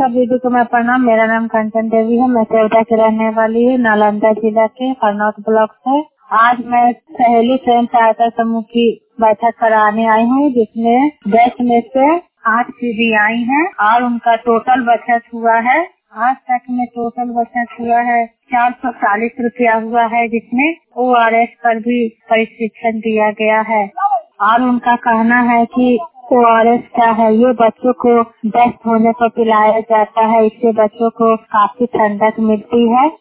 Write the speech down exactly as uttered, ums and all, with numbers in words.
सभी को मैं प्रणाम। मेरा नाम कंचन देवी है। मैं सेवटा की रहने वाली हूँ, नालंदा जिला के हरनौत ब्लॉक से। आज मैं सहेली स्वयं सहायता समूह की बैठक कराने आई हूँ, जिसमें दस में से आठ दीदी आई हैं और उनका टोटल बचत हुआ है, आज तक में टोटल बचत हुआ है चार सौ चालीस रुपया हुआ है, जिसमें ओ आर एस पर भी प्रशिक्षण दिया गया है। और उनका कहना है कि ओ आर एस क्या है, ये बच्चों को दस्त होने पर पिलाया जाता है, इससे बच्चों को काफी ठंडक मिलती है।